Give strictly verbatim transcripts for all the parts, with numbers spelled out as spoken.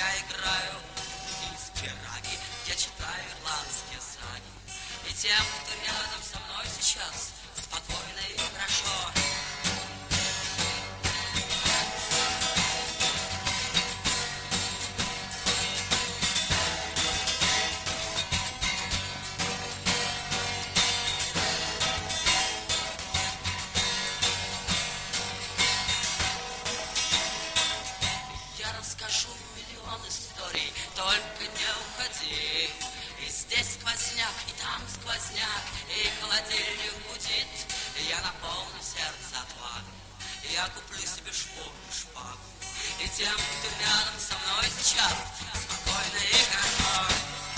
я играю индийские раги, я читаю ирландские саги. И тем, кто рядом со мной сейчас, спокойно и хорошо. Расскажу миллион историй, только не уходи. И здесь сквозняк, и там сквозняк, и холодильник гудит. Я наполню сердце отвагой, я куплю себе шпору и шпагу. И тем, кто рядом со мной сейчас, спокойно и хорошо.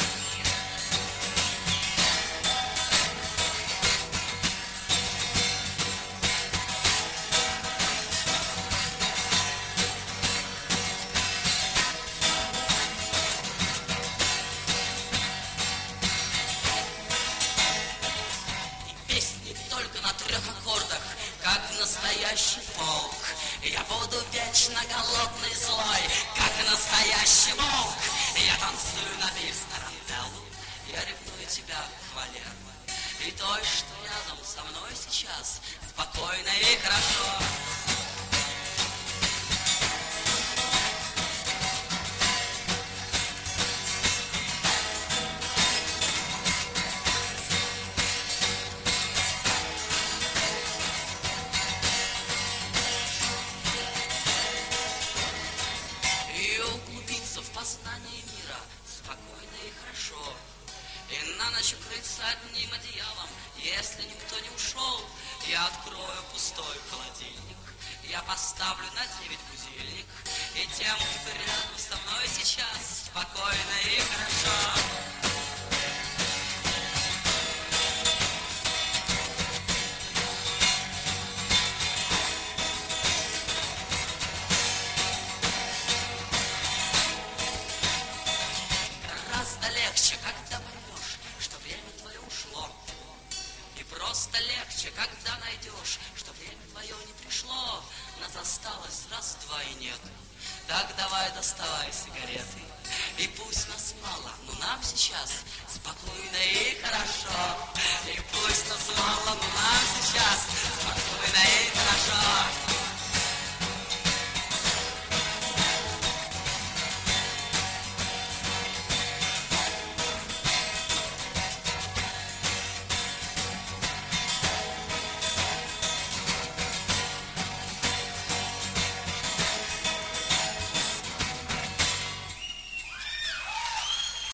Как настоящий фолк, я буду вечно голодный и злой, как настоящий волк. Я танцую на весь тарантеллу, я ревную тебя, Валеру, и той, что рядом со мной сейчас, спокойно и хорошо. Познание мира спокойно и хорошо. И на ночь укрыться одним одеялом, если никто не ушел. Я открою пустой холодильник, я поставлю на девять будильник. И тем, кто рядом со мной сейчас, спокойно и хорошо. Легче, когда поймешь, что время твое ушло. И просто легче, когда найдешь, что время твое не пришло. Нас осталось раз, два и нет. Так давай доставай сигареты. И пусть нас мало, но нам сейчас спокойно и хорошо. И пусть нас мало.